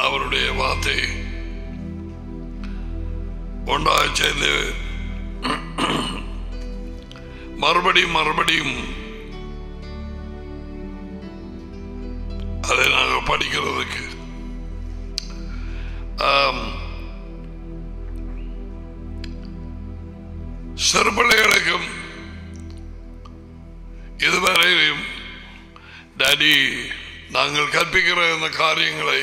அவருடைய வார்த்தை ஒன்றாக சேர்ந்து மறுபடியும் அதை நாங்கள் படிக்கிறதுக்கு சிறுபிள்ளைகளுக்கும் இதுவரையிலும் டாடி நாங்கள் கற்பிக்கிற இந்த காரியங்களை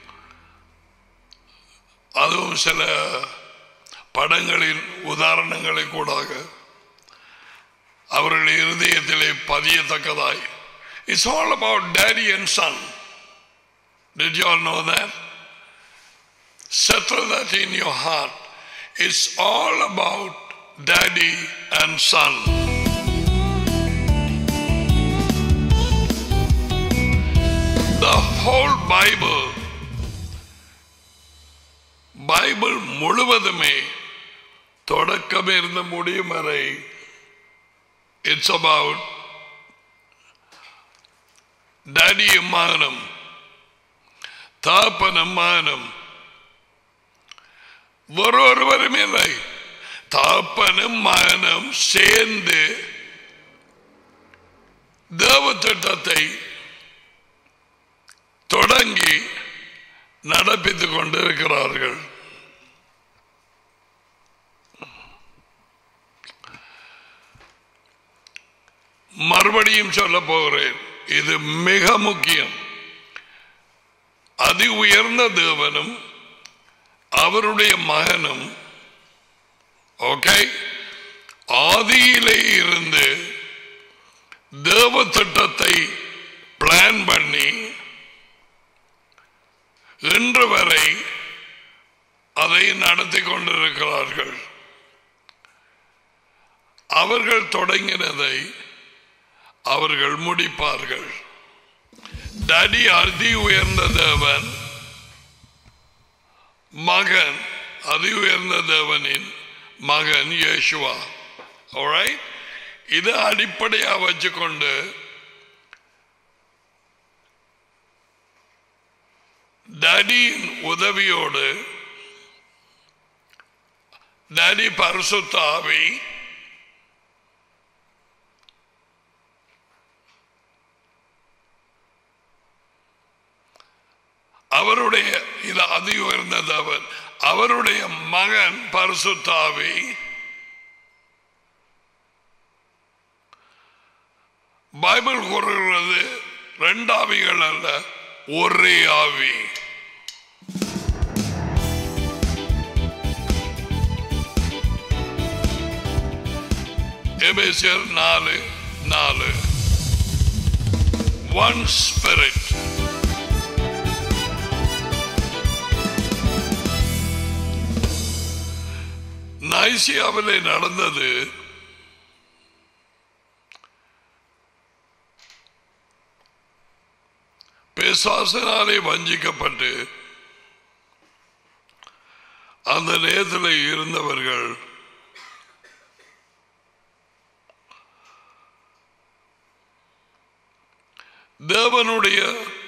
அதுவும் சில படங்களின் உதாரணங்களை கூடாக அவர்கள் இருதயத்திலே பதியத்தக்கதாய். It's all about daddy and son. Did you all know that? Settle that in your heart. It's all about daddy and son. The whole Bible முழுவதுமே தொடக்கம் இருந்து முடியும் வரை it's about டாடியும் மகனும் தாப்பனும் மகனும். ஒருவரும் இல்லை, தாப்பனும் மகனும் சேர்ந்து தேவ திட்டத்தை தொடங்கி நடப்பித்துக் கொண்டிருக்கிறார்கள். மறுபடியும் சொல்ல போகிறேன், இது மிக முக்கியம். அதி உயர்ந்த தேவனும் அவருடைய மகனும் ஓகே ஆதியிலே இருந்து தேவ திட்டத்தை பிளான் பண்ணி இன்று வரை அதை நடத்தி கொண்டிருக்கிறார்கள். அவர்கள் தொடங்கினதை அவர்கள் முடிப்பார்கள். டாடி அதி உயர்ந்த தேவன், மகன் அதி உயர்ந்த தேவனின் மகன் இயேசுவா. ஆல்ரைட், இது அடிப்படையாக வச்சுக்கொண்டு டாடியின் உதவியோடு டாடி பரிசுத்த ஆவி அவருடைய இது அதி உயர்ந்த தேவன், அவருடைய மகன் பரிசுத்த ஆவி பைபிள் கூறுகிறது ரெண்டு ஆவிகள் அல்ல, ஒரே ஆவி. எபேசியர் 4:4 one spirit. நைசியாவிலே நடந்தது பிசாசினாலே வஞ்சிக்கப்பட்டு அந்த நேரத்தில் இருந்தவர்கள் தேவனுடைய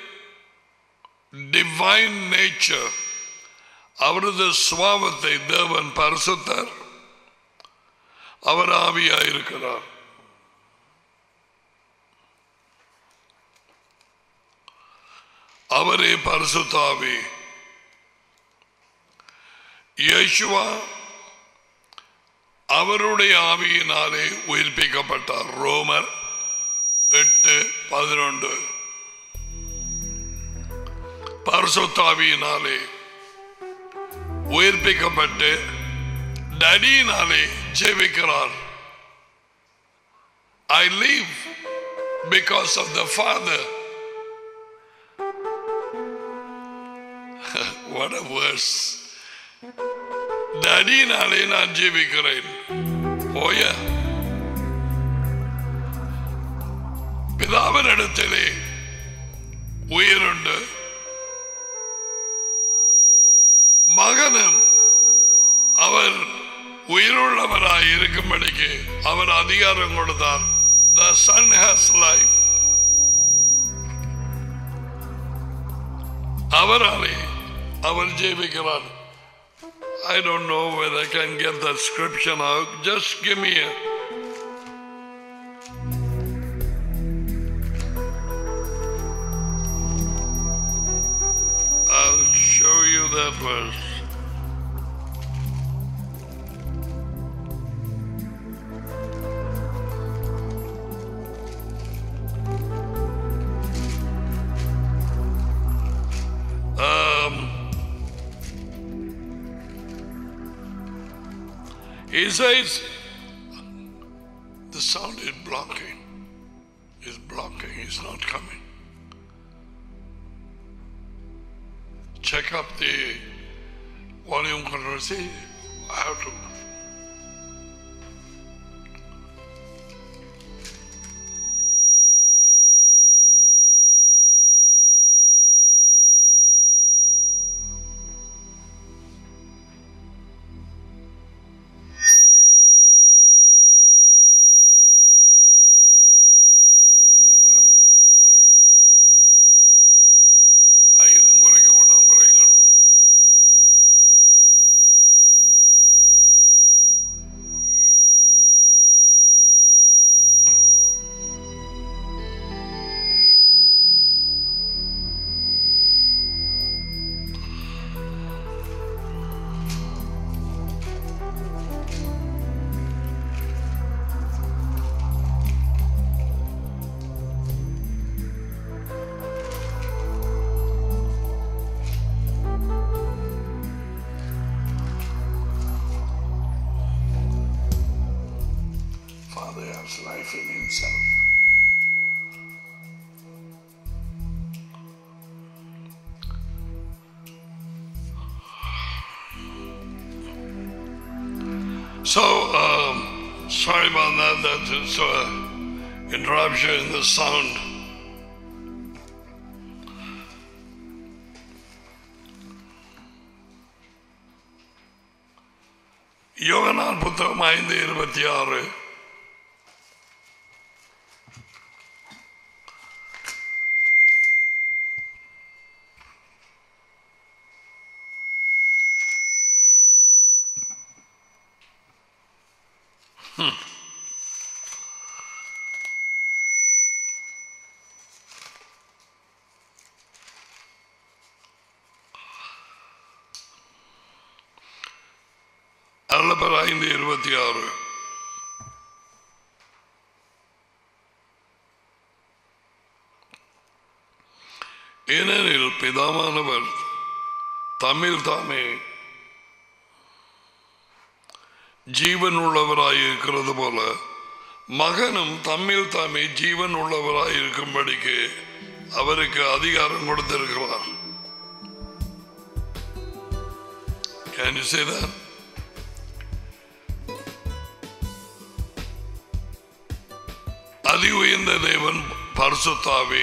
டிவைன் நேச்சர், அவரது சுபாவத்தை, தேவன் பரிசுத்தர், அவர் ஆவியாயிருக்கிறார். அவரே பரிசுத்த ஆவி. இயேசுவா அவருடைய ஆவியினாலே உயிர்ப்பிக்கப்பட்டார். ரோமர் 8:11 பரிசுத்த ஆவியினாலே உயிர்ப்பிக்கப்பட்டு டாடியினாலே ஜெபிக்கிறார். I live because of the Father. What a verse. டாடியினாலே நான் ஜெபிக்கிறேன். ஓய பிதாவினிடத்திலே உயிருண்டு, மகனும் அவர் உயிருள்ளவராய் இருக்கும்படிக்கு அவர் அதிகாரம் கொடுத்தார். The Son has life. அவராலே அவர் ஜெபிக்கிறார். I don't know whether I can get that scripture now. Just give me a I'll show you that verse. He says, the sound is blocking. It's blocking. It's not coming. Check up the volume control. See, I have to. Life in himself. So, sorry about that. That's an interruption in the sound. யோகனான் புத்தகம் 5:26. அல்லபர் 5:26. ஏனெனில் பிதாவானவர் தம்மில் தாமே ஜீவன் உள்ளவராயிருக்கிறது போல மகனும் தம்மில் தாமே ஜீவன் உள்ளவராயிருக்கும்படிக்கு அவருக்கு அதிகாரம் கொடுத்திருக்கிறார். Can you say that? அதி உயர்ந்த தேவன் பரிசுத்தாவி,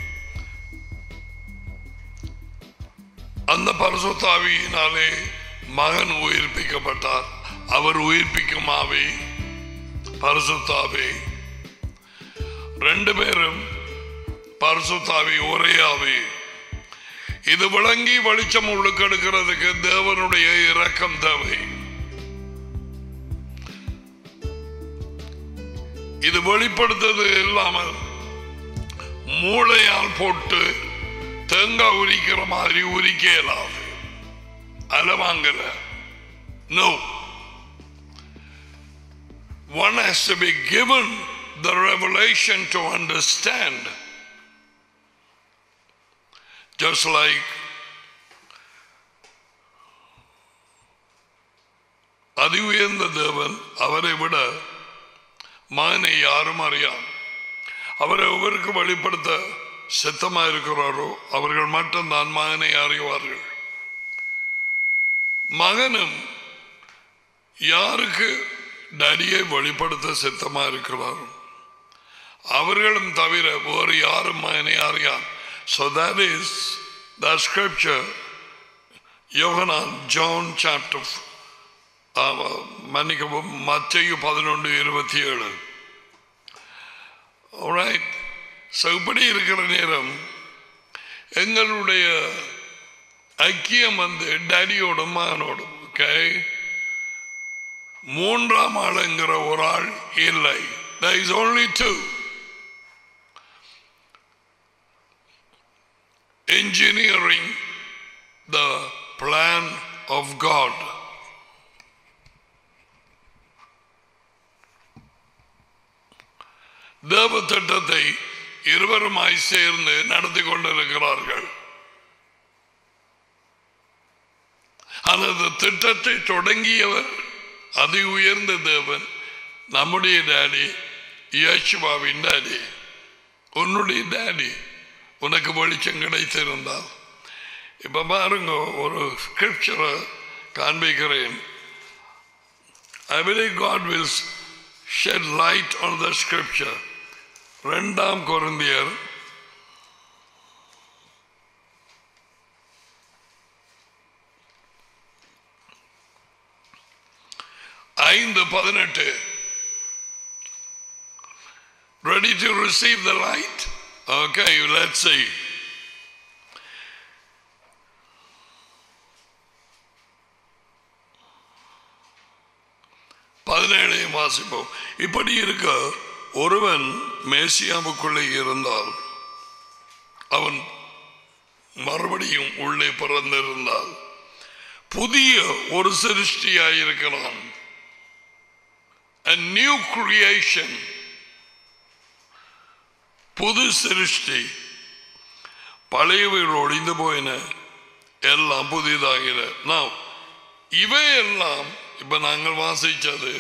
அந்த பரிசுத்தாவியினாலே மகன் உயிர்ப்பிக்கப்பட்டார். அவர் உயிர்ப்பிக்கும் ஆவி பரிசுத்தாவி. ரெண்டு பேரும் பரிசுத்தாவி, ஒரே ஆவி. இது விளங்கி வெளிச்சம் உள்ளுக்கெடுக்கிறதுக்கு தேவனுடைய இரக்கம் தேவை. இது வெளிப்படுத்தது இல்லாமல் மூளையால் போட்டு தேங்காய் உரிக்கிற மாதிரி உரிக்க இயலாது. அலவாங்கல. No. One has to be given the revelation to understand. Just like அதி உயர்ந்த தேவன், அவரை விட மகனை யாரும் அறியார். அவரை ஒவ்வொருக்கு வெளிப்படுத்த சித்தமாக இருக்கிறாரோ அவர்கள் மட்டும்தான் மகனை அறிவார்கள். மகனும் யாருக்கு டடியை வெளிப்படுத்த சித்தமாக இருக்கிறாரோ அவர்களும் தவிர வேறு யாரும் மகனை அறியார். So that is the scripture, Johanan, John chapter மன்னிக்கவும், மத்தேயு 11:27. Alright. So இப்படி இருக்கிற நேரம் எங்களுடைய ஐக்கியம் வந்து டேடியோடும் மகனோடும். ஓகே, மூன்றாம் ஆளுங்கிற ஒரு ஆள் இல்லை. There is only two. Engineering the plan of God. தேவ திட்டத்தை இருவருமாய் சேர்ந்து நடத்தி கொண்டிருக்கிறார்கள். அந்த திட்டத்தை தொடங்கியவர் அதி உயர்ந்த தேவன், நம்முடைய டாடி, யேசுவாவின் டாடி. உன்னுடைய டாடி உனக்கு வெளிச்சம் கிடைத்திருந்தால், இப்ப பாருங்க, ஒரு ஸ்கிரிப்சரை காண்பிக்கிறேன். I believe God will shed light on the scripture. 2 கொரிந்தியர் 5:18. Ready to receive the light? Okay, let's see. வாசிப்போம். இப்படி இருக்க ஒருவன் மேசியாவுக்குள்ளே இருந்தால், அவன் மறுபடியும் உள்ளே பிறந்திருந்தால் புதிய ஒரு சிருஷ்டியாயிருக்கிறான். A new creation, புது சிருஷ்டி. பழையவைகள் ஒழிந்து போயின, எல்லாம் புதிதாகின. நான் இவையெல்லாம் இப்ப நாங்கள் வாசிச்சது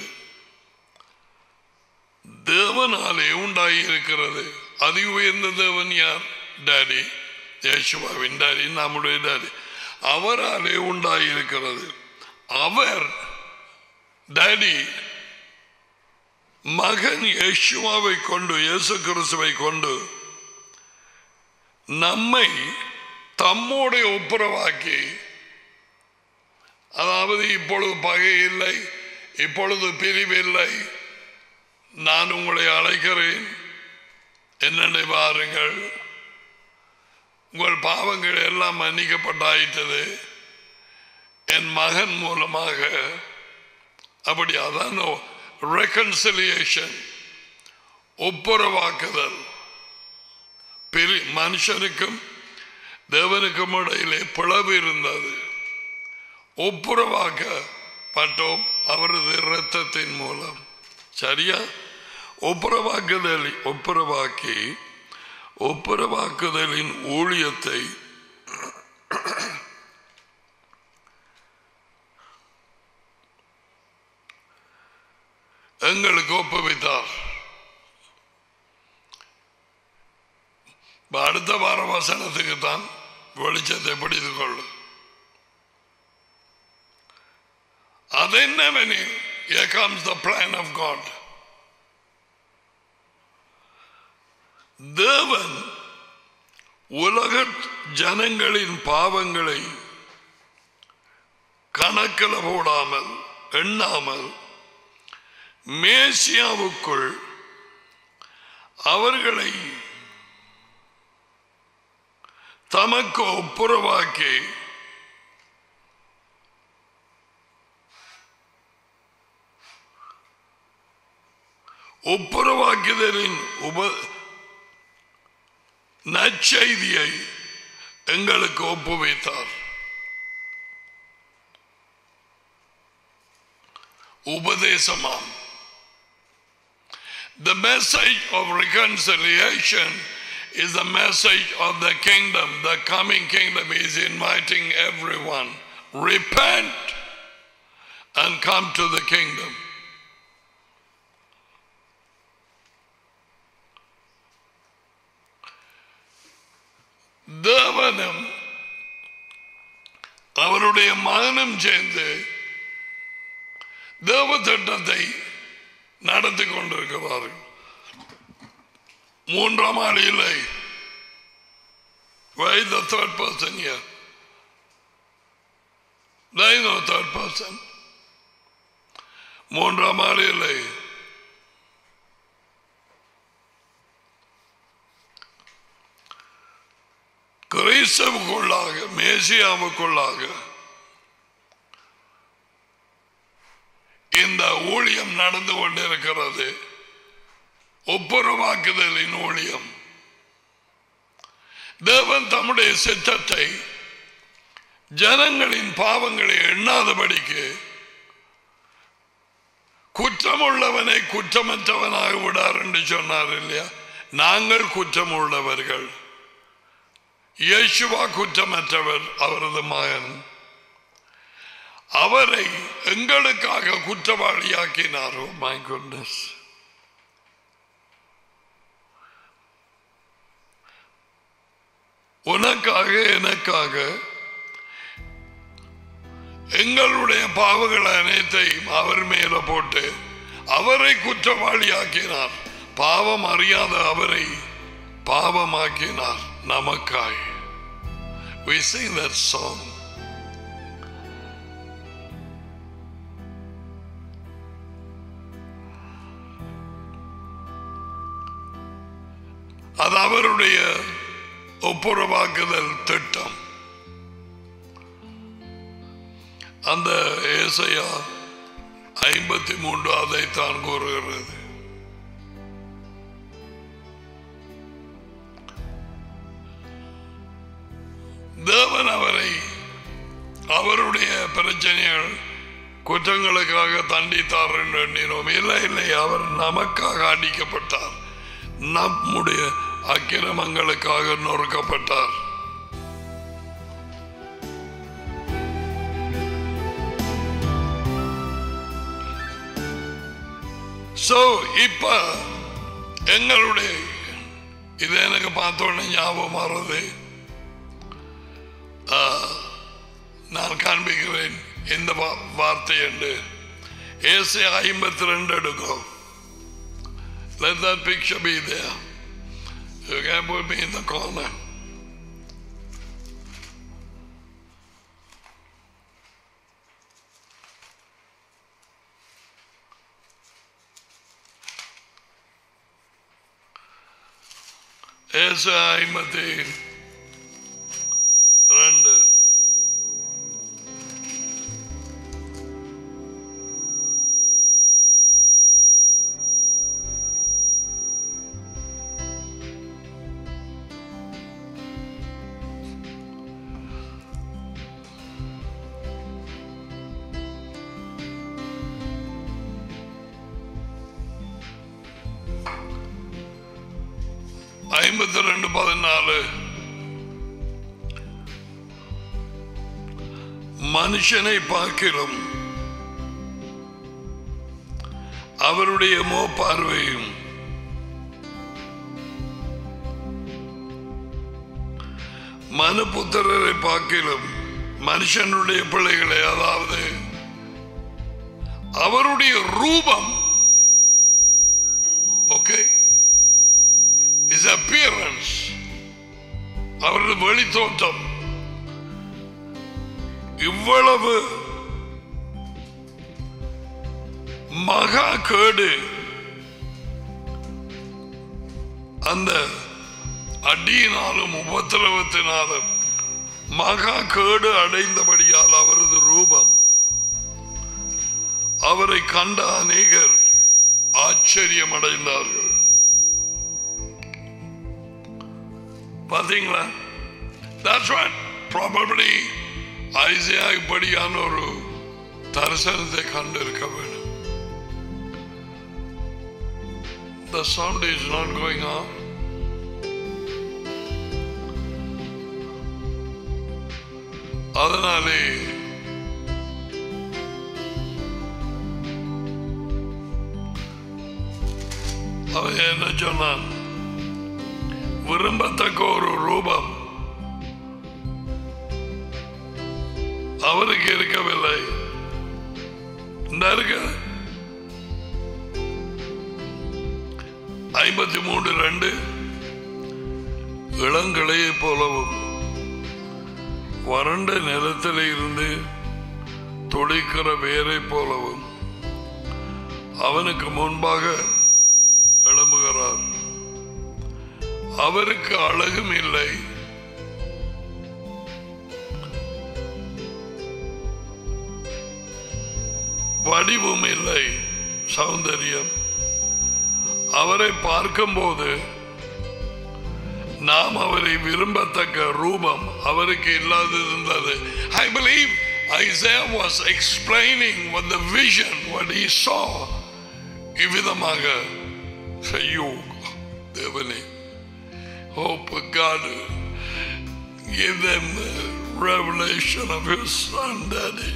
தேவனாலே உண்டாகி இருக்கிறது. அதி உயர்ந்த தேவன் யார்? டாடி, யேசுவாவின் டாடி, நம்முடைய டாடி. அவராலே உண்டாகி இருக்கிறது. அவர் டாடி மகன் யேசுவாவை கொண்டு, இயேசு கிறிஸ்துவை கொண்டு நம்மை தம்மோட ஒப்புரவாக்கி, அதாவது இப்பொழுது பகை இல்லை, இப்பொழுது பிரிவில்லை, நான் உங்களை அழைக்கிறேன், என்னென்ன பாருங்கள், உங்கள் பாவங்கள் எல்லாம் மன்னிக்கப்பட்டாயிட்டது என் மகன் மூலமாக. அப்படி அதான் ரெகன்சிலியேஷன், ஒப்புரவாக்குதல். மனுஷனுக்கும் தேவனுக்கும் இடையிலே பிளவு இருந்தது, ஒப்புரவாக்கப்பட்டோம் அவரது இரத்தத்தின் மூலம். சரியா? ஒப்புரவாக்குதலின் ஊழியத்தை எங்களுக்கு ஒப்புவித்தார். அடுத்த வார வசனத்துக்கு தான் வெளிச்சத்தை பிடித்துக் கொள்ளும். அதென்னவெனில், here comes the plan of God. தேவன் உலக ஜனங்களின் பாவங்களை கணக்கில் போடாமல், எண்ணாமல், மேசியாவுக்குள் அவர்களை தமக்கு ஒப்புரவாக்கி ஒப்புரவாக்குதலின் நற்செய்தியை எங்களுக்கு ஒப்புவித்தார். உபதேசமாம். The message of reconciliation is the message of the kingdom. The coming kingdom is inviting everyone. Repent and come to the kingdom. தேவனும் அவருடைய மகனும் சேர்ந்து தேவ திட்டத்தை நடத்தி கொண்டிருக்கிறார்கள். மூன்றாம் ஆள் இல்லை. Why the third person here? There is no third person. மூன்றாம் ஆள் இல்லை. இயேசுவுக்குள்ளாக மேசியாவுக்குள்ளாக இந்த ஊழியம் நடந்து கொண்டிருக்கிறது. ஒப்புரவாக்குதலின் ஊழியம். தேவன் தம்முடைய சித்தத்தை ஜனங்களின் பாவங்களை எண்ணாதபடிக்கு குற்றமுள்ளவனை குற்றமற்றவனாக விடார் என்று சொன்னார் இல்லையா? நாங்கள் குற்றம் உள்ளவர்கள், இயேசுவா குற்றமற்றவர், அவரது மகன். அவரை எங்களுக்காக குற்றவாளியாக்கினாரோ. My goodness. உனக்காக எனக்காக எங்களுடைய பாவங்கள் அனைத்தையும் அவர் மேல போட்டு அவரை குற்றவாளியாக்கினார். பாவம் அறியாத அவரை பாவமாக்கினார் நமக்காய். We sing that song. அது அவருடைய ஒப்புரவாக்குதல் திட்டம். அந்த ஏசாயா 53 அதைத்தான் கூறுகிறது. தேவன் அவரை அவருடைய பிரச்சனைகள் குற்றங்களுக்காக தண்டித்தார் என்று எண்ணினோம். இல்லை இல்லை, அவர் நமக்காக அடிக்கப்பட்டார், நம்முடைய அக்கிரமங்களுக்காக நொறுக்கப்பட்டார். இப்ப எங்களுடைய இது எனக்கு பார்த்தோன்னே ஞாபகம் வருது. நான் காண்பிக்கிறேன் இந்த வார்த்தை என்று. ஏசாயா 52 எடுக்கும். Let that picture be there. You can put me in the corner. ஏசாயா 52. மனுஷனை பார்க்கிலும் அவருடைய பார்வையும் மனுபுத்திரரை பார்க்கிலும் மனுஷனுடைய பிள்ளைகளை, அதாவது அவருடைய ரூபம், ஓகே, his appearance, அவரது வெளித்தோற்றம் இவ்வளவு மகா கேடு, அந்த அடியினாலும் உபத்திரவத்தினாலும் மகா கேடு அடைந்தபடியால் அவரது ரூபம், அவரை கண்ட அநேகர் ஆச்சரியம் அடைந்தார்கள். பாத்தீங்களா? That's what probably ஐசையா இப்படியான ஒரு தரிசனத்தை கண்டிருக்க வேண்டும். The sound is not going on. அதனாலே அவன் என்ன சொன்னான்? விரும்பத்தக்க ஒரு ரூபம் அவருக்கு இருக்கவில்லை. இந்த இருக்க 53:2 இளங்கிளையை போலவும் வறண்ட நிலத்திலே இருந்து துளிக்கிற வேரை போலவும் அவனுக்கு முன்பாக எழும்புகிறார். அவருக்கு அழகும் இல்லை, வடிவும் இல்லை, சௌந்தரியம். அவரை பார்க்கும்போது நாம் அவரை விரும்பத்தக்க ரூபம் அவருக்கு இல்லாதிருந்தது. I believe Isaiah was explaining what the vision, what he saw. இவ்விதமாக ஐயோ தேவனே, hope God give them the revelation of his son, Daddy.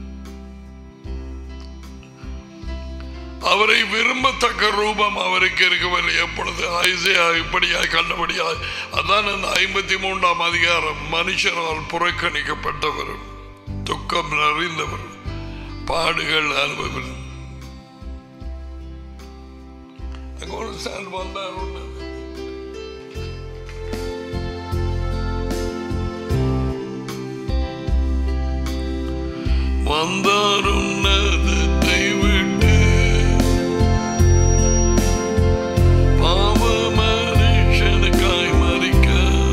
அவரை விரும்பத்தக்க ரூபம் அவருக்கு இருக்கவில்லை. எப்பொழுது ஐசையா இப்படியாய் கண்டபடியாய், அதான் அந்த 53ஆம் அதிகாரம், மனுஷரால் புறக்கணிக்கப்பட்டவரும் துக்கம் நிறைந்தவரும் பாடுகள் அனுபவம். வந்தார் உன்னதத்தை விட்டு பாவ மனுஷனுக்காய் மரிக்க,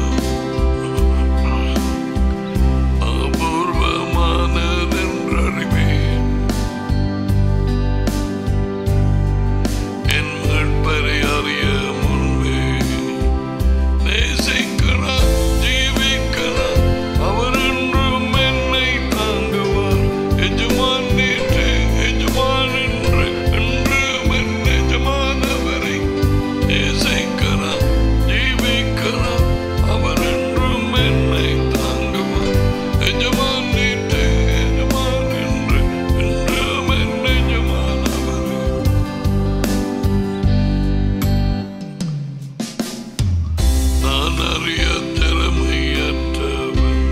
அபூர்வமானதென்றறிவேன் என் மீட்பரை அறிய முன்பே. நேசிக்கிறார், ஜீவிக்கிறார், அவர் என்றும் என்னை தாங்குவார். எஜமான் நேற்று எஜமான் என்று என்றும் என் எஜமானவரை நேசிக்கிறார், ஜீவிக்கிறார், அவர் என்றும் என்னை தாங்குவார். எஜமான் நேற்று எஜமான் என்று என்றும் என் எஜமானவரை. நான் அறிய திறமையற்றவன்,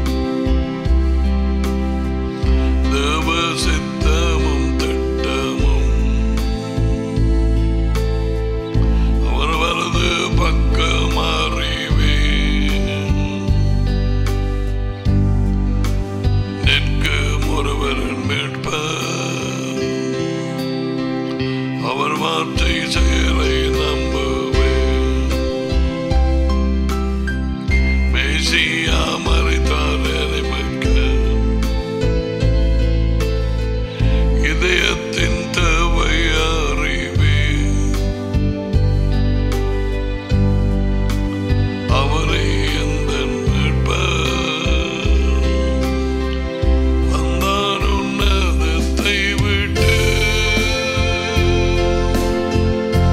தேவ சித்தமும் திட்டமும் அவர் வலது பக்கம் அறிவேன். நிற்கும் ஒருவரின் மீட்பர், அவர் வார்த்தை செயலை நம்புவேன். மேசியா மறைத்தார் என்னை மீட்க, இதயத்தின் தேவை அறிவேன். அவரை எந்தன் மீட்பர். வந்தார் உன்னதத்தை விட்டு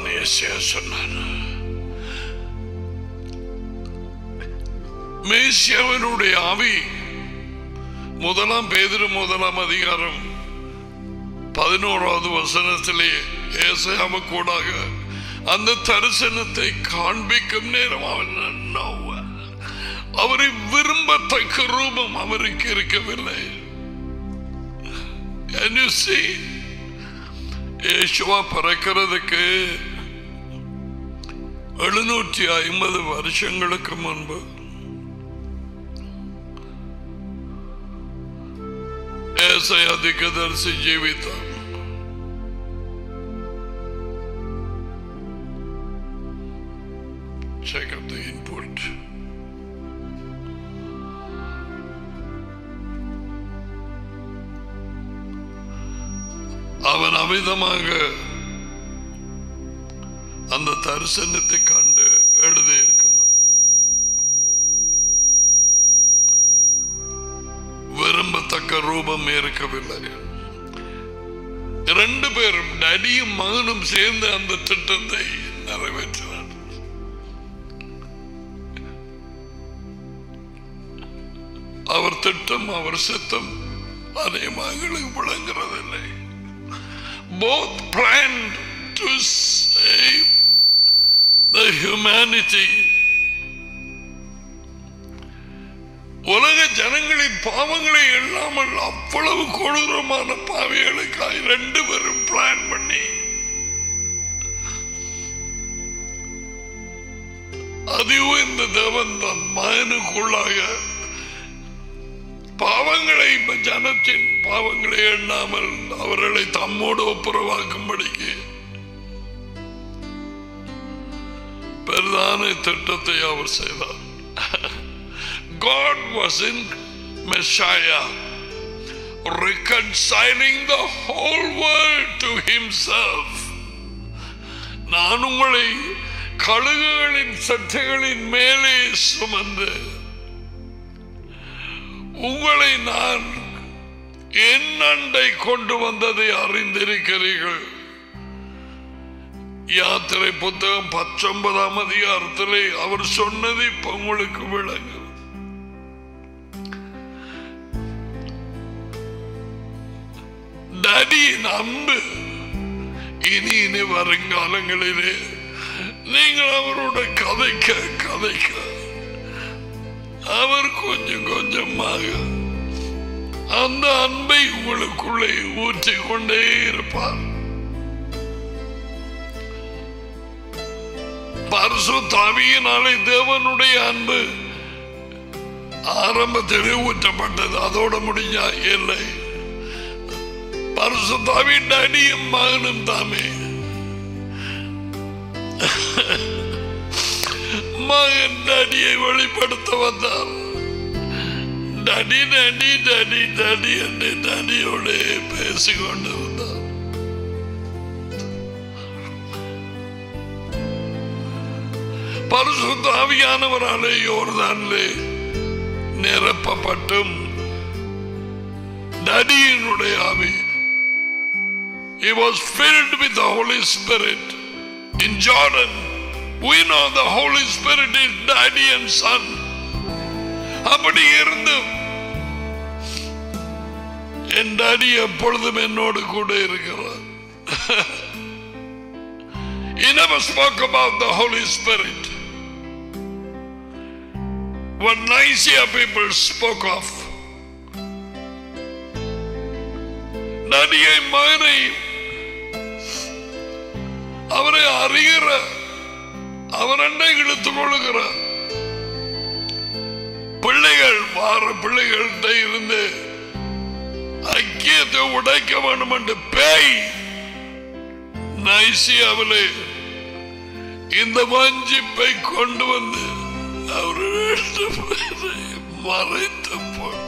ஏசாயா சொன்னார். மேசியாவினுடைய ஆவி 1 பேதுரு 1 அதிகாரம் 11வது வசனத்திலே ஏசாயாவு கூடாக அந்த தரிசனத்தை காண்பிக்கும் நேரம் அவரை விரும்பத்தக்க ரூபம் அவருக்கு இருக்கவில்லை. யேசுவா பிறக்கிறதுக்கு 750 வருஷங்களுக்கு முன்பு ஏசாயா தீர்க்கதரிசி ஜீவித்தார். Check up the input. அவன் அமிதமாக அந்த தரிசனத்தை கண்டு எழுதியிருக்கிறான். விரும்பத்தக்க ரூபம் இருக்கவில்லை. 2 பேரும் டடியும் மகனும் சேர்ந்து அந்த திட்டத்தை நிறைவேற்றினார். அவர் திட்டம் அவர் சித்தம் அநேகங்களுக்கு விளங்குறதில்லை. Both planned to save the humanity. உலக ஜனங்களின் பாவங்களை இல்லாமல் அவ்வளவு கொடூரமான பாவிகளுக்காய் 2 பேரும் பிளான் பண்ணி அதுவும் இந்த தேவன் தன் மகனுக்குள்ளாக பாவங்களை ஜனத்தின் பாவங்களை எண்ணாமல் அவர்களை தம்மோடு ஒப்புரவாக்கும்படிக்கு பிரதான திட்டத்தை அவர் செய்தார். God was in Messiah reconciling the whole world to himself. நான் உங்களை கழுகுகளின் சட்டைகளின் மேலே சுமந்து உங்களை நான் என் அண்டை கொண்டு வந்ததை அறிந்திருக்கிறீர்கள். யாத்திரை புத்தகம் 19 அதிகாரத்திலே அவர் சொன்னது இப்ப உங்களுக்கு விளங்கும். டடியின் அன்பு இனி வருங்காலங்களிலே நீங்கள் அவரோட கதைக்க அவர் கொஞ்சம் கொஞ்சமாக அந்த அன்பை உங்களுக்குள்ளே ஊற்றிக் கொண்டே இருப்பார். பரிசுத்த ஆவியினாலே தேவனுடைய அன்பு ஆரம்பத்திலே ஊற்றப்பட்டது. அதோட முடிஞ்சா இல்லை. பரிசுத்த ஆவியின் அடியும் மகனும் தாமே. மகன் டடியை வெளிப்படுத்த வந்தார். டடி டடி டடி டடி என்று டடியோட பேசிக்கொண்டு வந்தார். பரிசுத்த ஆவியானவராலே யோர்தானிலே நிரப்பப்பட்டும் டடியினுடைய ஆவி, he was filled with the Holy Spirit in Jordan. We know the Holy Spirit is daddy and son. அப்படி இருந்து என் டாடி எப்பொழுதும் என்னோடு கூட இருக்கிறார். He never spoke about the Holy Spirit. What Nicaea people spoke of, டாடியை மகனை அவரை அறிகிற அவர் அண்டை இழுத்துக் கொள்ளுகிற பிள்ளைகள் வார பிள்ளைகள்கிட்ட இருந்து ஐக்கியத்தை உடைக்க வேண்டும் என்று பேய் நைசியாவிலே இந்த வஞ்சிப்பை கொண்டு வந்து அவர் மறைத்து போட்டு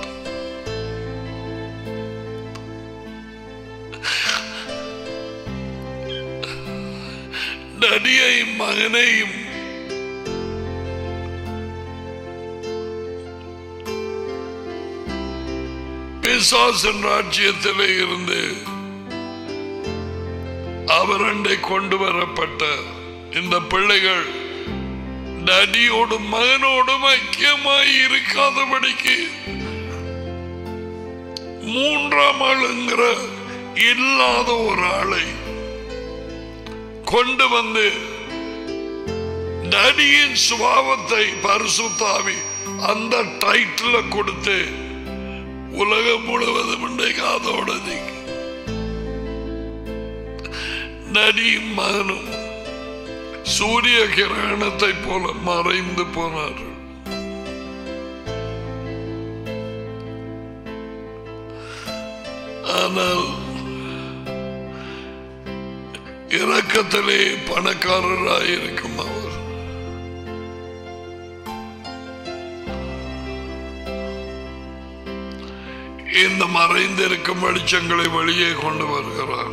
டடியையும் மகனையும் பிசாசின் ராஜ்யத்திலே இருந்து அவரண்டை கொண்டு வரப்பட்ட இந்த பிள்ளைகள் டடியோடும் மகனோடும் ஐக்கியமாய் இருக்காதபடிக்கு மூன்றாம் ஆளுங்கிற இல்லாத ஒரு ஆளை கொண்டு வந்து டடியின் சுபாவத்தை பரிசுத்த ஆவி அந்த டைட்டில் கொடுத்து உலகம் முழுவதும் இன்றைக்கு அதோட நடியும் மகனும் சூரிய கிரகணத்தை போல மறைந்து போனார். ஆனால் இரக்கத்திலே பணக்காரராயிருக்கும் அவர் இந்த மறைந்திருக்கும் வெளிச்சங்களை வெளியே கொண்டு வருகிறார்.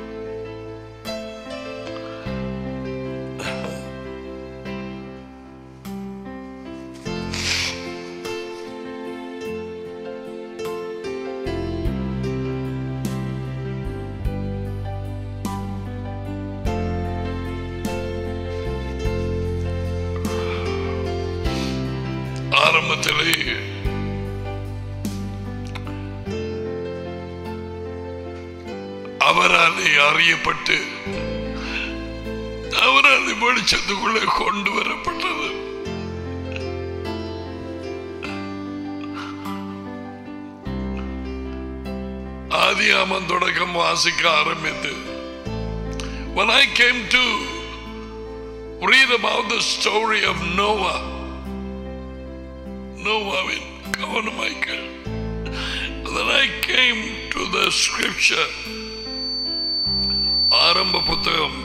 ஆரம்பத்திலே அவராலே அறியப்பட்டு அவரால் வெளிச்சத்துக்குள்ளே கொண்டு வரப்பட்டது. ஆதியாமம் தொடக்கம் வாசிக்க ஆரம்பித்து when I came to read about the story of Noah, Noahவின் கவனமாய்கள், then I came to the scripture, ஆரம்ப புத்தகம்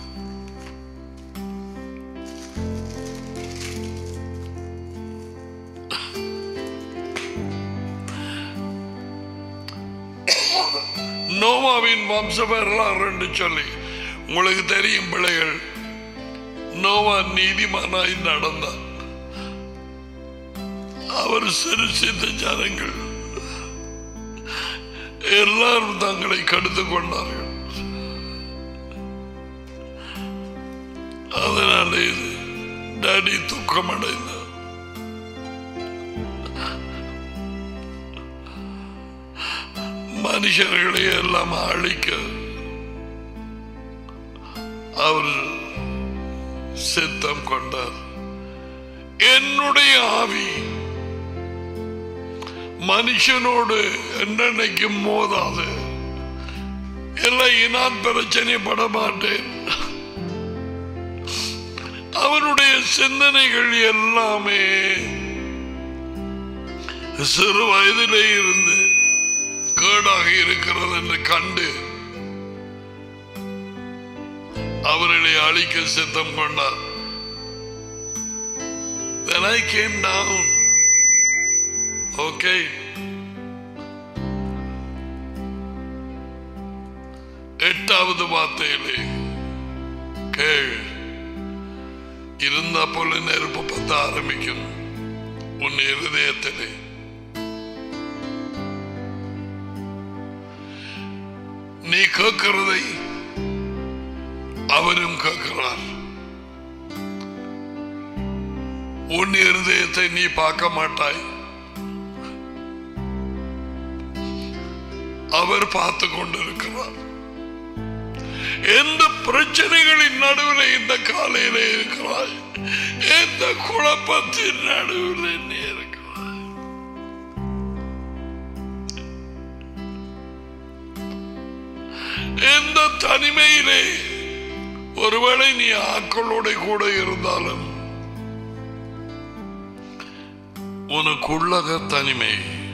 நோவாவின் வம்ச வரலாறு என்று சொல்லி உங்களுக்கு தெரியும் பிள்ளைகள். நோவா நீதிமானாய் நடந்தார். அவர் சிருஷ்டித்த ஜனங்கள் எல்லாரும் தங்களை கடுத்துக் கொண்டார்கள். அதனால இது டாடி துக்கமடைந்தார். மனுஷர்களை எல்லாம் அழிக்க அவர் சித்தம் கொண்டார். என்னுடைய ஆவி மனுஷனோடு என்னைக்கும் மோதாது, எல்லாம் நான் பிரச்சனைப்பட மாட்டேன். அவனுடைய சிந்தனைகள் எல்லாமே சிறு வயதிலே இருந்து கேடாக இருக்கிறது என்று கண்டு அவர்களை அழிக்க சித்தம் கொண்டார். Then I came down. Okay. எட்டாவது வார்த்தையிலே கேள், இருந்தா போல நெருப்பு பத்த ஆரம்பிக்கும் உன் இருதயத்திலே. நீ கேட்கிறதை அவரும் கேட்கிறார். உன் இருதயத்தை நீ பார்க்க மாட்டாய், அவர் பார்த்து கொண்டிருக்கிறார். எந்த பிரச்சனைகளின் நடுவில் இந்த காலையிலே இருக்கிறாய்? எந்த குழப்பத்தின் நடுவில் நீ இருக்கிறாய்? எந்த தனிமையிலே? ஒருவேளை நீ ஆக்களோட கூட இருந்தாலும் உனக்குள்ளக தனிமை.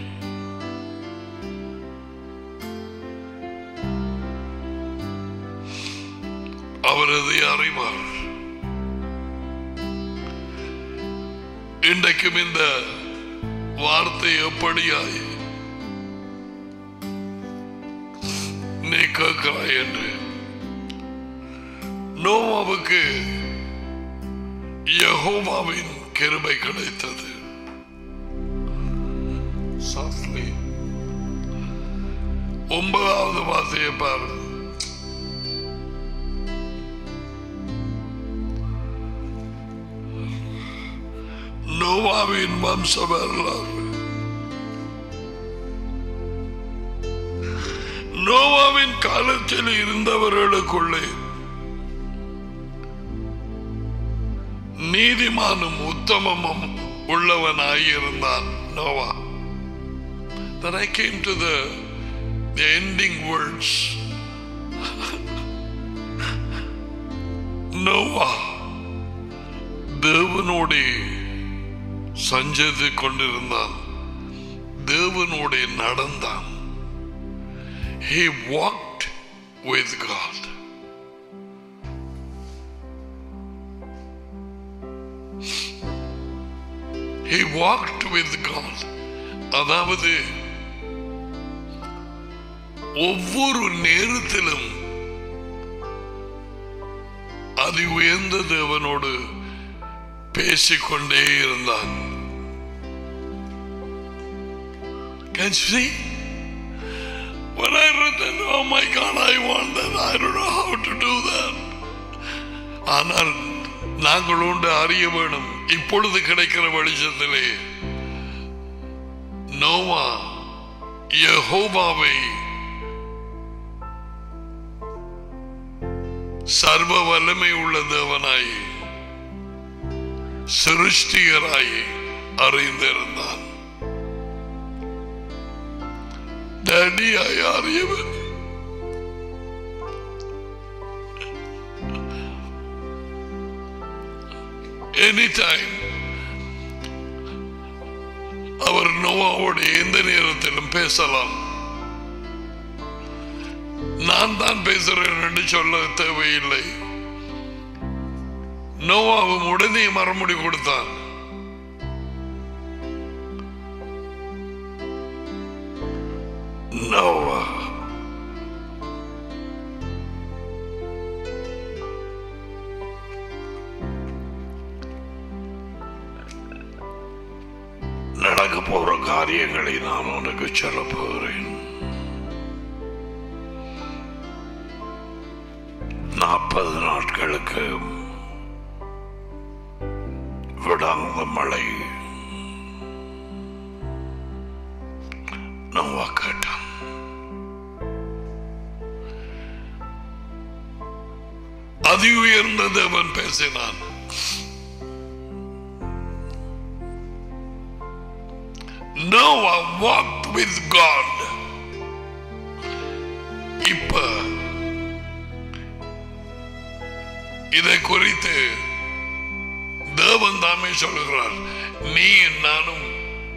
அவரது அறிவார். இன்றைக்கும் இந்த வார்த்தை எப்படியாய் நீ கேட்கிறாய் என்று. நோவாவுக்கு யெகோவாவின் கிருபை கிடைத்தது. ஒன்பதாவது வார்த்தையை பாரு. நோவாவின் வம்ச வரலாறு. நோவாவின் காலத்தில் இருந்தவர்களுக்குள்ளே நீதிமானும் உத்தமமும் உள்ளவனாயிருந்தான் Noah. Then I came to the ending words. Noah தேவனோடு சஞ்சரித்துக் கொண்டிருந்தான், தேவனோடு நடந்தான். He walked with God. He walked with God. அதாவது ஒவ்வொரு நேரத்திலும் அதி உயர்ந்த தேவனோடு பேசிக்கொண்டே இருந்தான். Can you see? When I read that, oh my God, I want that. I don't know how to do that. ஆனால் நாங்கள் உண்டு அறிய வேணும். இப்பொழுது கிடைக்கிற வெளிச்சத்திலே நோவா யெகோவாவை சர்வ வல்லமை உள்ள தேவனாய் சிருஷ்டிகராய் அறிந்திருந்தான். டேடியாய் அறியவன். Anytime அவர் நோவாவோடு எந்த நேரத்திலும் பேசலாம். நான் தான் பேசுறேன் என்று சொல்ல தேவையில்லை. நோவாவும் உடனே மறுமொழி கொடுத்தான். நோவா நடக்க போற காரியங்களை நான் உனக்கு சொல்ல போகிறேன். 40 நாட்களுக்கு விடாத மழை. நோவா கேட்டான். அதி உயர்ந்த தேவன் பேசினான். Noah walked with God. இப்ப இதை குறித்து தேவன் தாமே சொல்லுகிறார். நீ நானும்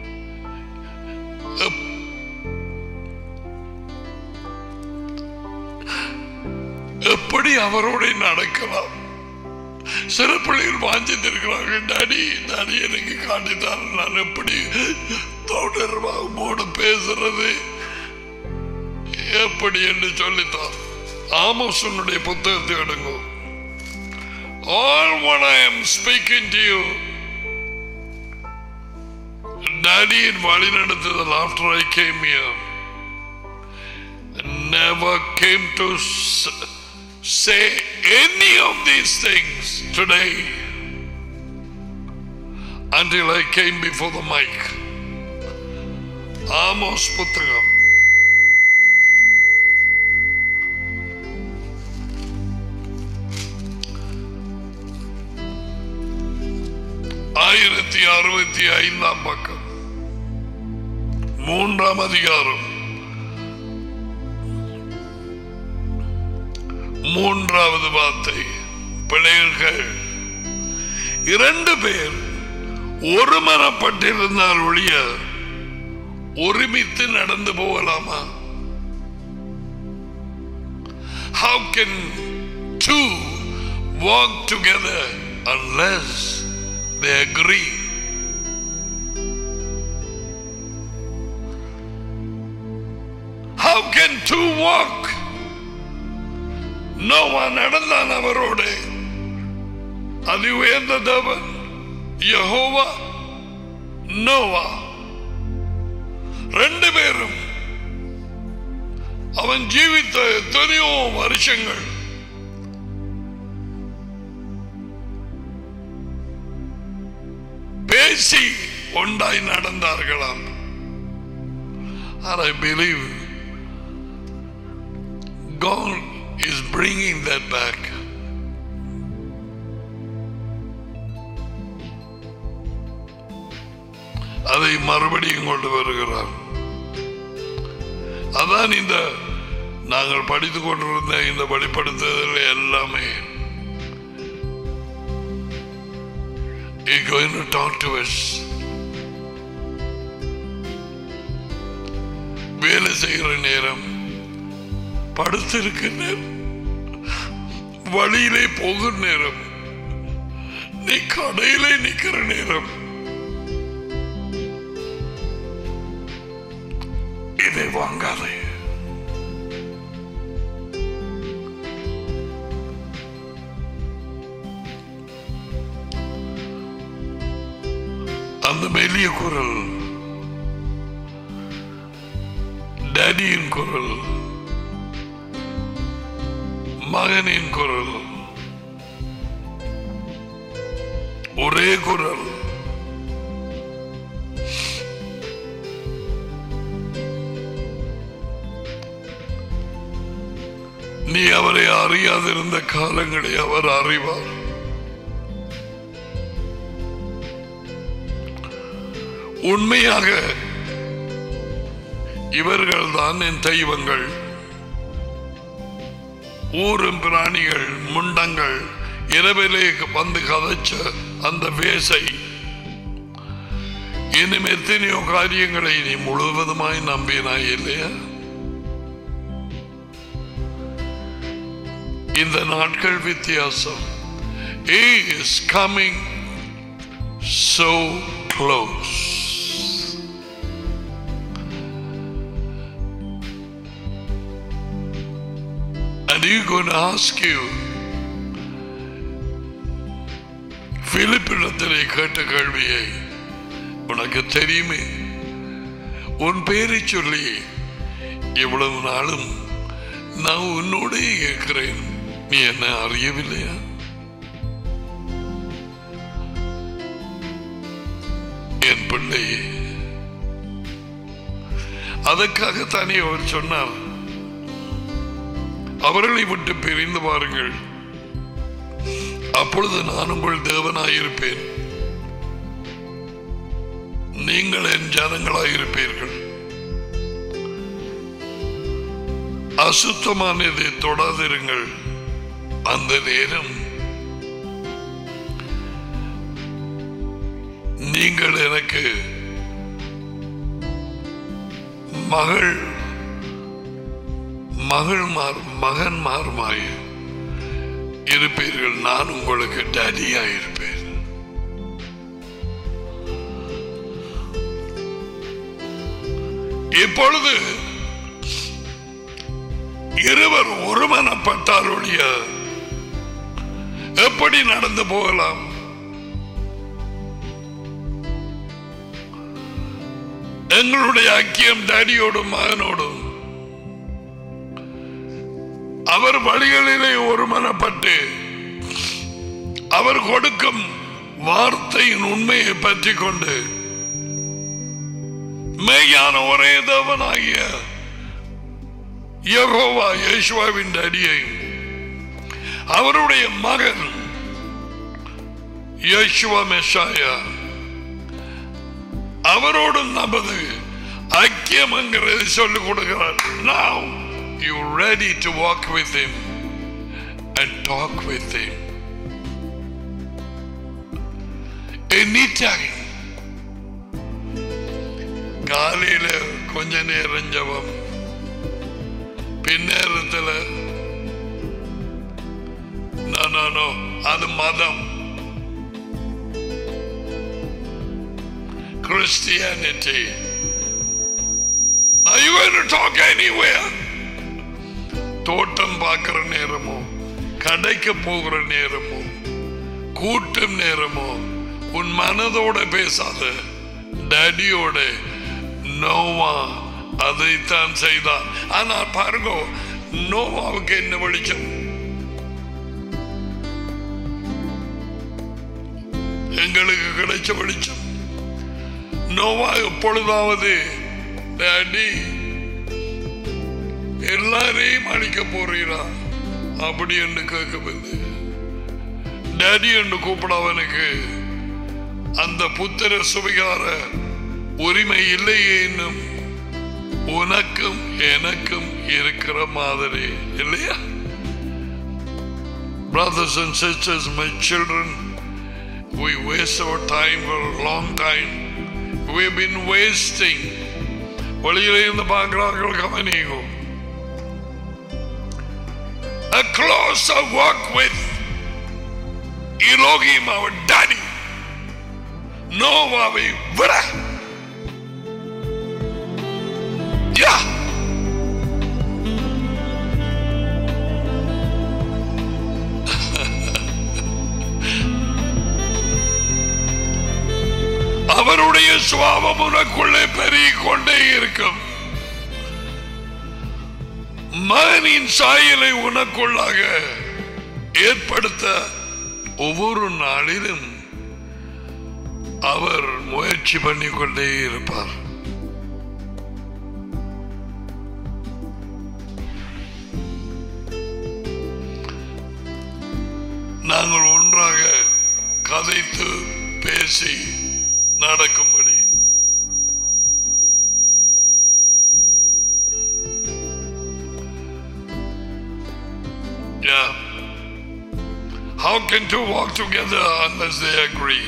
எப்படி அவரோட நடக்கலாம்? சில பிள்ளைகள் வாஞ்சித்திருக்கிறார்கள். டாடி டாடி எனக்கு காட்டித்தார், நான் எப்படி தொடர்பாக பேசுறது எப்படி என்று சொல்லித்தான். ஆமோஸுடைய புத்தகத்தை எடுங்க. All what I am speaking to you, Daddy in வழி நடத்துதல் after I came here never came to say any of these things today until I came before the mic. Amos புத்தகம் 1065 பக்கம் 3ஆம் அதிகாரம் 3வது வார்த்தை. பிள்ளைகள் 2 பேர் ஒருமனப்பட்டிருந்தால் ஒழிய ஒருமித்து நடந்து போகலாமா? How can 2 walk together unless they agree? How can 2 walk? Noah நடந்தான் அவரோடு. அதி உயர்ந்த தேவன் யெகோவா, நோவா 2 பேரும் அவன் ஜீவித்த எத்தனையோ வருஷங்கள் பேச பேசி ஒன்றாய் நடந்தார்களாம். And I believe God is bringing that back. அதை மறுபடியும் கொண்டு வருகிறார். அதான் இந்த நாங்கள் படித்துக் கொண்டிருந்த இந்த வெளிப்படுத்துதல் எல்லாமே He's going to talk to us. வேலை செய்கிற நேரம், படுத்திருக்கிற நேரம், வழியிலே போகிற நேரம், நீ கடையிலே நிற்கிற நேரம், இதை வாங்காதே. அந்த மெல்லிய குரல், டேடியின் குரல், மகனின் குரல், ஒரே குரல். நீ அவரை அறியாதிருந்த காலங்களை அவர் அறிவார். உண்மையாக இவர்கள் தான் என் தெய்வங்கள், ஊரும் பிராணிகள், முண்டங்கள், இரவிலே வந்து கதைச்ச அந்த வேசை, இன்னும் எத்தனையோ காரியங்களை நீ முழுவதுமாய் நம்பினாய் இல்லையா? இந்த நாட்கள் வித்தியாசம். He is coming so close. And he's going to ask you, பிலிப்பிடத்திலே கேட்ட கேள்வியை உனக்கு தெரியுமே? உன் பேரை சொல்லி இவ்வளவு நாளும் நான் உன்னோடே இருக்கிறேன், நீ என்ன அறியவில்லையா? என் பிள்ளையே, அதற்காகத்தானே அவர் சொன்னார், அவர்களை விட்டு பிரிந்து பாருங்கள், அப்பொழுது நான் உங்கள் தேவனாயிருப்பேன், நீங்கள் என் ஜனங்களாயிருப்பீர்கள். அசுத்தமானதை தொடாதிருங்கள். அந்த நேரம் நீங்கள் எனக்கு மகன்மாருமாய் இருப்பீர்கள், நான் உங்களுக்கு டேடியாயிருப்பேன். இப்பொழுது இருவர் ஒருமனப்பட்டால் ஒழிய எப்படி நடந்து போகலாம்? எங்களுடைய ஐக்கியம் டேடியோடும் மகனோடும். அவர் வழிகளிலே ஒருமனப்பட்டு அவர் கொடுக்கும் வார்த்தையின் உண்மையை பற்றி கொண்டு மெய்யான ஒரே தேவனாகிய யெகோவா யேசுவாவின் டேடியையும் அவருடைய மகன் யேசுவா மெஷாயா அவரோடும் நமது ஐக்கியம் என்கிறதை சொல்லிக் கொடுக்கிறார். Now you ready to walk with him and talk with him anytime. காலையில கொஞ்ச நேரம் ஜெபம், பின்னேரத்தில் அது மதம், Christianity. Are you going to talk anywhere? தோட்டம் பார்க்கிற நேரமோ, கடைக்கு போகிற நேரமோ, கூட்டம் நேரமோ, உன் மனதோட பேசாத, டேடியோட. நோவா அதைத்தான் செய்தார். ஆனால் பாருங்க, நோவாவுக்கு என்ன வெளிச்சம்? எங்களுக்கு கிடைச்ச வெளிச்சம் நோவா எப்பொழுதாவது டாடி எல்லாரையும் அழிக்க போறீரா அப்படி என்று கேட்கவில்லை. டாடி என்று கூப்பிட அவனுக்கு அந்த புத்திர சுவிகார உரிமை இல்லையே என்னும் உனக்கும் எனக்கும் இருக்கிற மாதிரி இல்லையா? Brothers and sisters, my children, we waste our time for a long time. We've been wasting. வழியிலே இருந்து பார்க்கிறார்கள் கவனியும். A closer walk with Elohim, our daddy. நோவாவை விட அவருடைய சுவாபம் உனக்குள்ளே பெருகிக் கொண்டே இருக்கும். மகனின் சாயலை உனக்குள்ளாக ஏற்படுத்த ஒவ்வொரு நாளிலும் அவர் முயற்சி பண்ணிக்கொண்டே இருப்பார். நாங்கள் ஒன்றாக கதைத்து பேசி நடக்கும்படி How can two walk together unless they agree?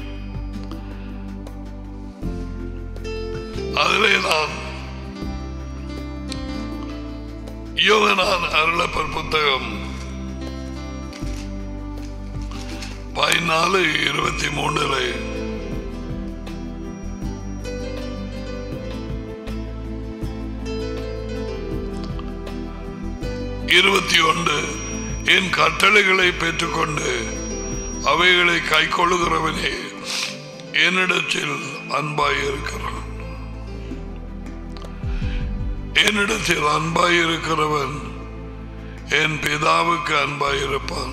அதிலேதான் யோவான் அருளப்பர் புத்தகம் 14:23 21 என் கட்டளைகளை பெற்றுக்கொண்டு அவைகளை கை கொள்ளுகிறவனே என்னிடத்தில் அன்பாயிருக்கிறான். என்னிடத்தில் அன்பாயிருக்கிறவன் என் பிதாவுக்கு அன்பாயிருப்பான்.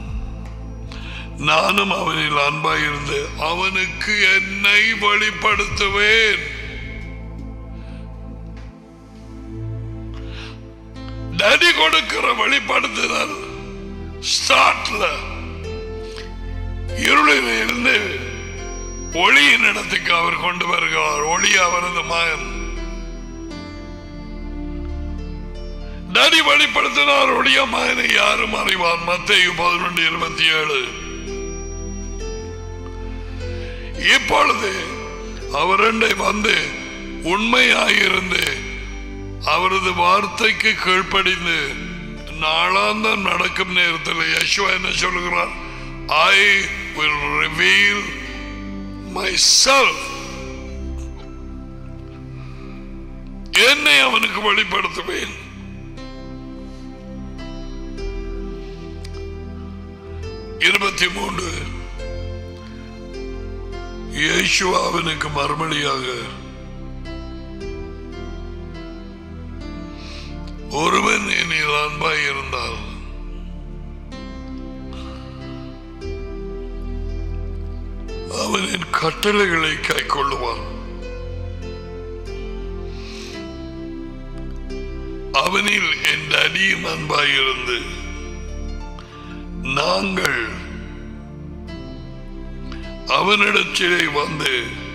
நானும் அவனில் அன்பாயிருந்து அவனுக்கு என்னை வெளிப்படுத்துவேன். டாடி கொடுக்கிற வெளிப்படுத்துதல் ஸ்டார்ட்ல இருளில் இருந்து ஒளியின் இடத்துக்கு அவர் கொண்டு வருகிறார். ஒளி அவரது மகன். டாடி வெளிப்படுத்தினார் ஒளிய மகனை யாரும் அறிவார். மத்தேயு 11:27. இப்பொழுது அவர் வந்து உண்மையாயிருந்து அவரது வார்த்தைக்கு கீழ்ப்படிந்து நாளாந்தம் நடக்கும் நேரத்தில் யெஷுவா என்ன சொல்லுகிறார்? I will reveal myself. என்னை அவனுக்கு வெளிப்படுத்துவேன். யெஷுவா அவனுக்கு மறுமொழியாக ஒருவன் என்னில் அன்பாய் இருந்தால் அவன் என் கட்டளைகளை கை கொள்ளுவான். அவனில் என் அடியும் அன்பாயிருந்து நாங்கள் அவனிடத்திலே வந்து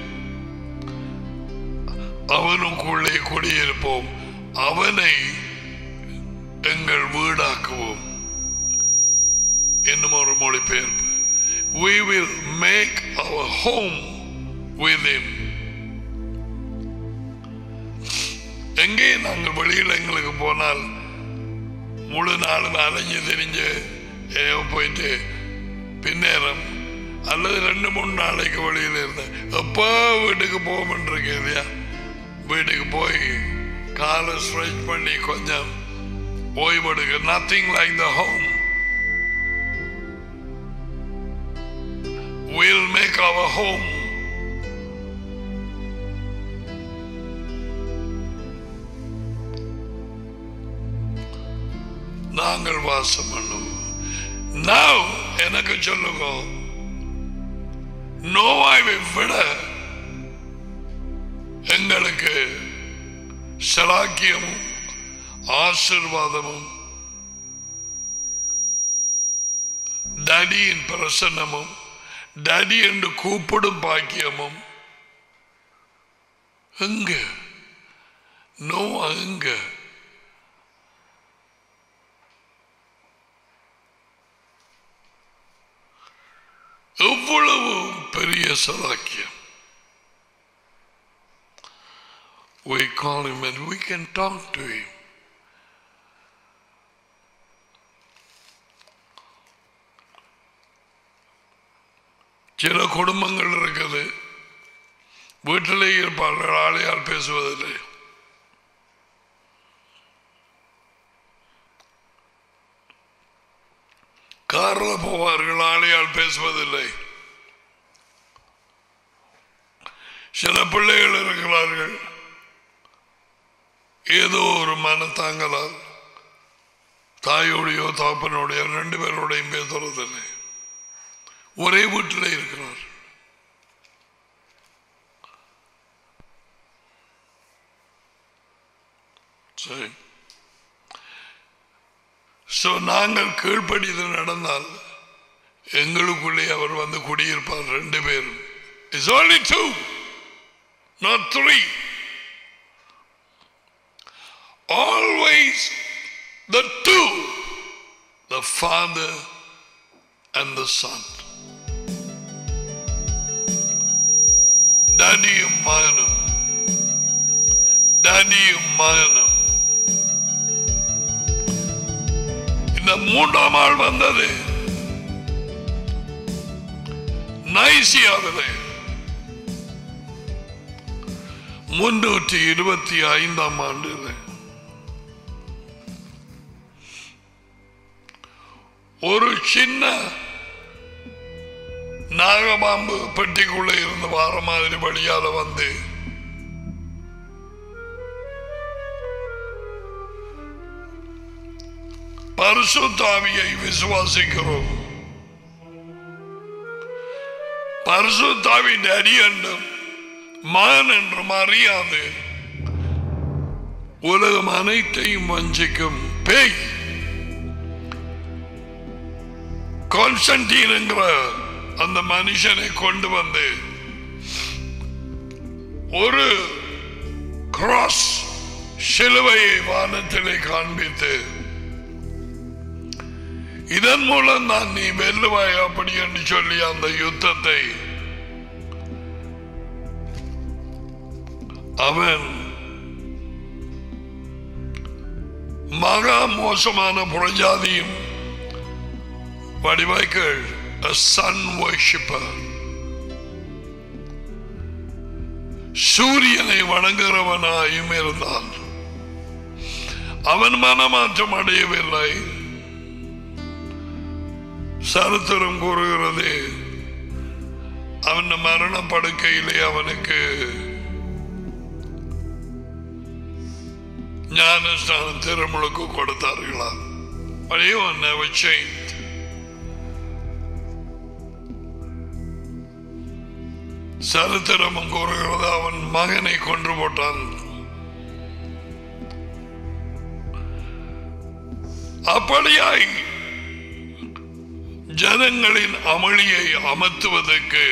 அவனுக்குள்ளே குடியிருப்போம். அவனை எங்கள் வீடாக்குவோம். இன்னும் ஒரு மொழிபெயர்ப்பு, we will make our home with him. எங்கே நாங்கள் வெளியில் எங்களுக்கு போனால் முழு நாளும் அலைஞ்சு தெரிஞ்சு போயிட்டு பின்னேறம் அல்லது 2-3 நாளைக்கு வெளியில் இருந்தேன். எப்போ வீட்டுக்கு போகும்ன்றிருக்கு இல்லையா? வீட்டுக்கு போய் காலை ஸ்ட்ரெச் பண்ணி கொஞ்சம் ஓய்வெடுக்க. nothing like the home. We'll make our home. நாங்கள் வாசம் பண்ணுவோம். Now எனக்கு சொல்லுங்க, நோவாவை விட எங்களுக்கு சலாக்கியமும் ஆசீர்வாதமும் டடியின் பிரசன்னமும் டடி என்று கூப்பிடும் பாக்கியமும் எங்க நோ அங்க எவ்வளவு பெரிய சலாக்கியம். We call him and we can talk to him. சில குடும்பங்கள் இருக்குது, வீட்டிலே இருப்பார்கள், ஆளையால் பேசுவதில்லை. காரில் போவார்கள், ஆளையால் பேசுவதில்லை. சில பிள்ளைகள் இருக்கிறார்கள், ஏதோ ஒரு மனத்தாங்கலால் தாயோடையோ தாப்பனோடையோ ரெண்டு பேரோடையும் பேசுறதில்லை, ஒரே வீட்டில் இருக்கிறார். சரி, நாங்கள் கீழ்ப்படிந்து நடந்தால் எங்களுக்குள்ளே அவர் வந்து குடியிருப்பார். ரெண்டு பேரும். It's only two, not three. Always the two, the Father and the Son. Daddyயும் மகனும், daddyயும் மகனும். இந்த மூன்றாம் ஆள் வந்தது நைசியாவிலே 325 ஆண்டில். ஒரு சின்ன நாகபாம்பு பெட்டிக்குள்ள இருந்து வார மாதிரி வழியால வந்து பரிசுத்த ஆவியை விசுவாசிக்கிறோம். பரிசுத்த ஆவி டேடி என்றும் மகன் என்றும் அறியாது உலகம் அனைத்தையும் வஞ்சிக்கும் பேய். கான்ஸ்டன்டீன் என்கிற அந்த மனுஷனை கொண்டு வந்து ஒரு கிராஸ் சிலுவையை வானத்திலே காண்பித்து, இதன் மூலம் தான் நீ வெல்லுவாய் அப்படி என்று சொல்லி அந்த யுத்தத்தை அவன் மகா மோசமான புறஜாதியும் வடிவாய்கள் a sun worshipper, சூரியனை வணங்குகிறவனாயும் இருந்தான். அவன் மனமாற்றம் அடையவில்லை. சரித்திரம் கூறுகிறது, அவன் மரண படுக்கையிலே அவனுக்கு ஞானஸ்நானம் திருமுழுக்கு கொடுத்தார்களா. But he was never changed. சரித்திரமும் கூறுகிறது, அவன் மகனை கொன்று போட்டான். அப்படியாய் ஜனங்களின் அமளியை அமர்த்துவதற்கு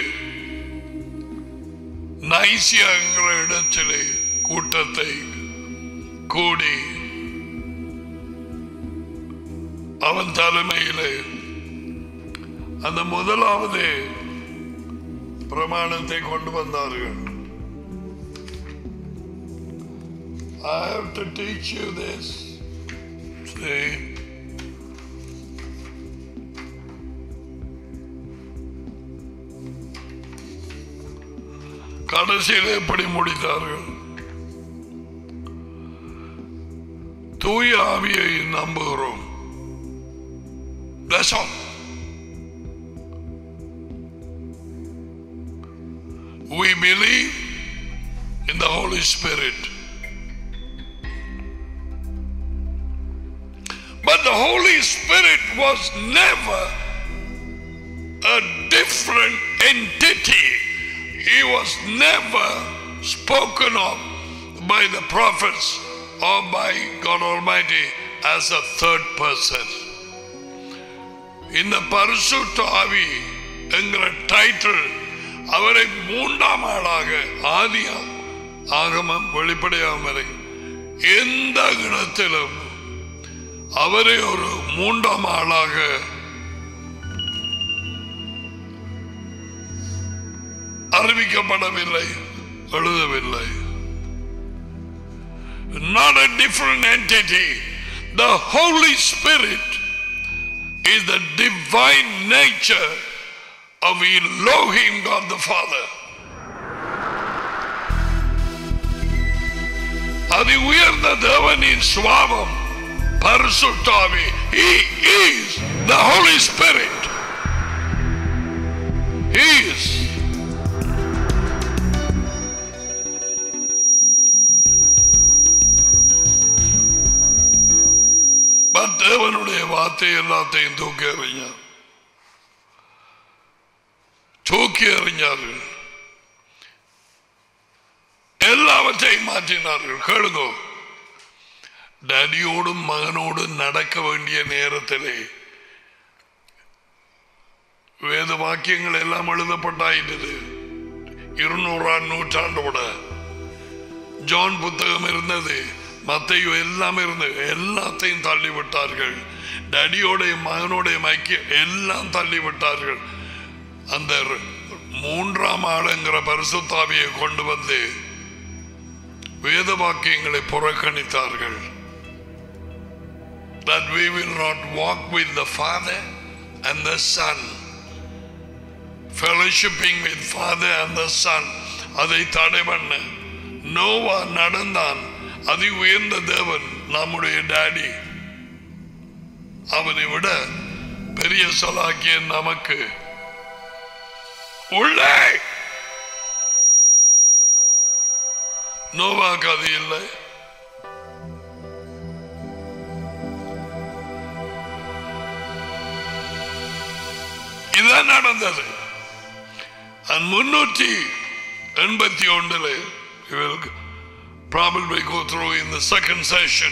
நைசியா என்கிற இடத்திலே கூட்டத்தை கூடி அவன் தலைமையிலே அந்த முதலாவது பிரமாணத்தை கொண்டு வந்தார்கள். I have to teach you this. See? கடைசியில் எப்படி முடித்தார்கள்? தூய ஆவியை நம்புகிறோம். That's all. We believe in the Holy Spirit. But the Holy Spirit was never a different entity. He was never spoken of by the prophets or by God Almighty as a third person. இந்த பரிசுத்த ஆவி என்கிற title அவரை மூன்றாம் ஆளாக ஆதி ஆகமம் வெளிப்படையாகும் வரை எந்த இடத்திலும் அவரை ஒரு மூன்றாம் ஆளாக அறிவிக்கப்படவில்லை, எழுதவில்லை. Not a different entity. The Holy Spirit is the divine nature of Elohim, God the Father. அது உயர்ந்த தேவனின் சுவாபம் பரிசுத்த ஆவி. He is the Holy Spirit. He is. தேவனுடைய வார்த்தை எல்லாத்தையும் தூக்கி எறிஞ்சார்கள், எல்லாவற்றையும் மாற்றினார்கள். கேளுங்க, டடியோடும் மகனோடும் நடக்க வேண்டிய நேரத்திலே வேத வாக்கியங்கள் எல்லாம் எழுதப்பட்டாயிட்டது. 200ஆம் நூற்றாண்டோட ஜான் புத்தகம் இருந்தது, மத்தேயு எல்லாம் இருந்தது. எல்லாத்தையும் தள்ளிவிட்டார்கள். டடியோடைய மகனோடைய ஐக்கியம் எல்லாம் தள்ளிவிட்டார்கள். அந்த மூன்றாம் ஆளுங்கிற பரிசுத்த ஆவியை கொண்டு வந்து வேத வாக்கியங்களை புறக்கணித்தார்கள். That we will not walk with the Father and the Son, fellowshipping with Father and the Son. அதை தடை பண்ண நோவா நடந்தான். அதி உயர்ந்த தேவன் நம்முடைய டாடி, அவனை விட பெரிய சொலாக்கிய நமக்கு உள்ளே நோவாக்கு அது இல்லை. இதான் நடந்தது. 381 இவருக்கு probably go through in the second session.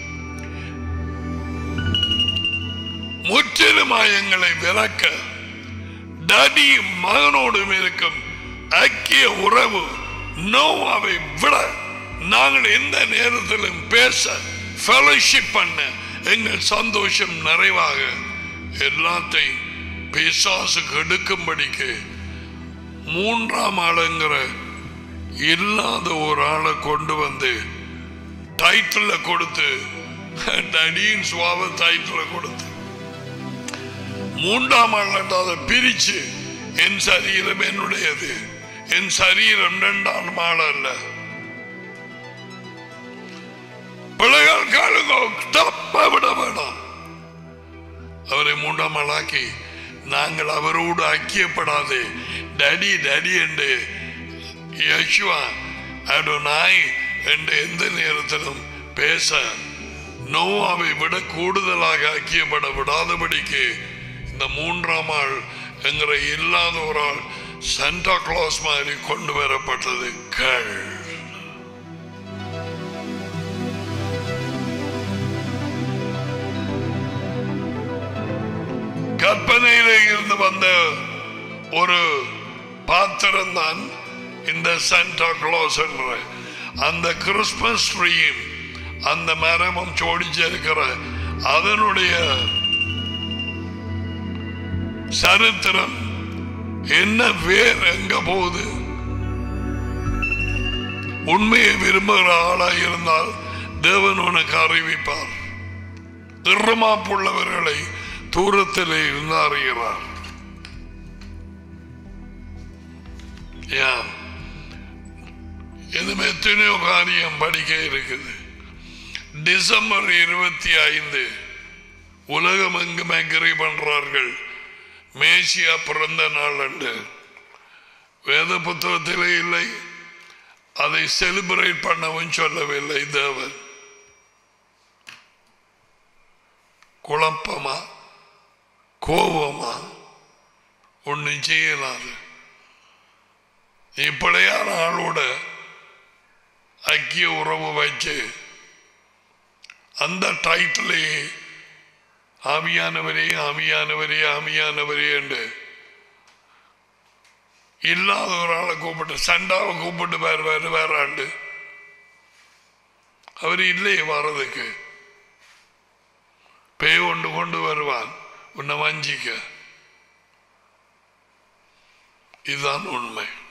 முற்றிலுமாயங்களை விளக்க டாடி மகனோடும் இருக்கும் ஐக்கிய உறவு நோவாவை விட நாங்கள் எந்த நேரத்திலும் பேச ஃபெலோஷிப் பண்ண எங்கள் சந்தோஷம் நிறைவாக எல்லாத்தையும் பிசாசு கெடுக்கும்படிக்கு மூன்றாம் ஆளுங்கிற இல்லாத ஒரு ஆளை கொண்டு வந்து டைட்டில் கொடுத்து, டடியின் சுவாப டைட்டில் கொடுத்து மூன்றாம் ஆள் அதை பிரிச்சு என் சரீரம் என்னுடையது, என் சரீரம் இரண்டாம் ஆள் அல்ல. பிள்ளைகள் காலுங்கோ, தப்ப விட வேண்டாம். அவரை மூன்றாம் ஆளாக்கி நாங்கள் அவரோடு ஐக்கியப்படாதே டடி டடி என்று யெகோவா அடோனாய் என்று எந்த நேரத்திலும் பேச நோவாவை விட கூடுதலாக ஐக்கியப்பட விடாதபடிக்கு இந்த மூன்றாம் ஆள் என்கிற இல்லாத ஒரு ஆள் சாண்டா கிளாஸ் மாதிரி கொண்டு வரப்பட்டது. கற்பனையிலே இருந்து வந்த ஒரு பாத்திரம் தான் இந்த சாண்டா கிளாஸ் என்ற அந்த கிறிஸ்மஸ் ட்ரீயும் அந்த மரமும் ஜோடிச்சிருக்கிற அதனுடைய சரித்திரம் என்ன, வேர் எங்க போகுது? உண்மையை விரும்புகிற ஆளா இருந்தால் தேவன் உனக்கு அறிவிப்பார். திருமாப்புள்ளவர்களை தூரத்திலே இருந்து அறிகிறார். இதுமே எத்தனையோ காரியம் படிக்க இருக்குது. டிசம்பர் 25 உலகம் எங்கும் அக்ரி பண்றார்கள் மேசியா பிறந்த நாள் என்று. வேத புத்தகத்திலே இல்லை, அதை செலிபிரேட் பண்ணவும் சொல்லவில்லை தேவன். குழப்பமா கோபமா ஒன்னும் செய்யலாது. இப்படியான ஆளோட ஐக்கிய உறவு வச்சு அந்த டைட்டிலே ஆவியானவரே ஆவியானவரே ஆவியானவரே என்று இல்லாத ஒரு ஆளை கூப்பிட்டு சண்டாவை கூப்பிட்டு வேற ஆண்டு அவர் இல்லையே வர்றதுக்கு பேய் கொண்டு வருவான் உன்னை வஞ்சிக்க. இதுதான் உண்மை.